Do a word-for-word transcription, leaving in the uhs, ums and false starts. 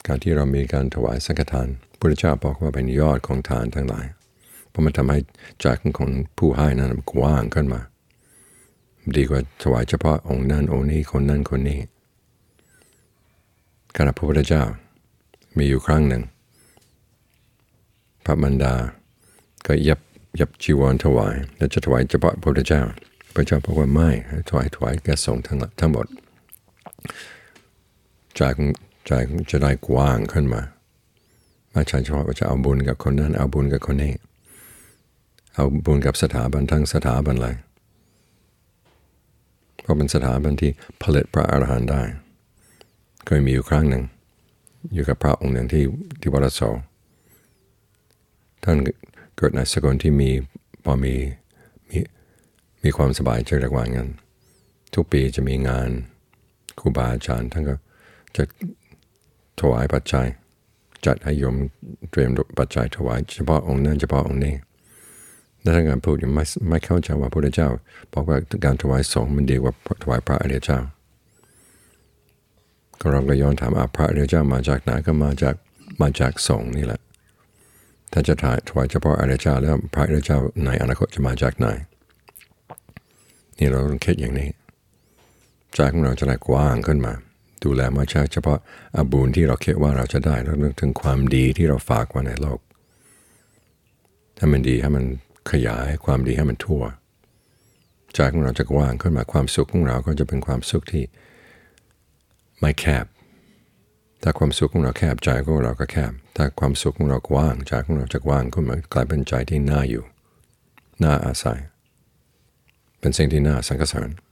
การที่เรามีการถวายสังฆทานพระพุทธเจ้าบอกว่าเป็นยอดของทานทั้งหลายเพราะมันทำให้ใจของผู้ให้นั้นกว้างขึ้นมาดีกว่าถวายเฉพาะองค์นั้นองค์นี้คนนั้นคนนี้ขณะพระพุทธเจ้ามีอยู่ครั้งหนึ่งพระมารดาก็ยับยับจีวรถวายแล้วจะถวายเฉพาะพระพุทธเจ้าพระเจ้าบอกว่าไม่ถวายถวายแก่สงฆ์ทั้งทั้งหมดใจใจจะได้กว้างขึ้นมาไม่ใช่เฉพาะว่าจะเอาบุญกับคนนั้นเอาบุญกับคนนี้เอาบุญกับสถาบันทั้งสถาบันเลยเพราะเป็นสถาบันที่ผลิตพระอรหันต์ได้เคยมีอยู่ครั้งหนึ่งอยู่กับพระองค์หนึ่งที่ที่วัดโสท่านเกิดในสกุลที่มีพอมีมีมีความสบายใจระหว่างกันทุกปีจะมีงานครูบาอาจารย์ท่านก็จะถวายปัจจัยจัดให้โยมเตรียมปัจจัยถวายเฉพาะองค์นั้นเฉพาะองค์นี้และท่านการพูดยังไม่ไม่เข้าใจว่าพระพุทธเจ้าบอกว่าการถวายสงฆ์มันดีกว่าถวายพระอริยเจ้าก็เราก็ย้อนถามพระอริยเจ้ามาจากไหนก็มาจากมาจากสงฆ์นี่แหละถ้าจะถวายเฉพาะอริยเจ้าแล้วพระอริยเจ้าในอนาคตจะมาจากไหนนี่เราต้องคิดอย่างนี้ใจของเราจะได้กว้างขึ้นมาดูแลไม่ใช่เฉพาะอาบุญที่เราคิดว่าเราจะได้แล้วนึกถึงความดีที่เราฝากไว้ในโลกถ้ามันดีให้มันขยายความดีให้มันทั่วใจของเราจะกว้างขึ้นมาความสุขของเราก็จะเป็นความสุขที่ไม่แคบถ้าความสุขของเราแคบใจของเราก็แคบถ้าความสุขของเรากว้างใจของเราจะกว้างขึ้นมากลายเป็นใจที่น่าอยู่น่าอาศัยเป็นสิ่งที่น่าสังเกต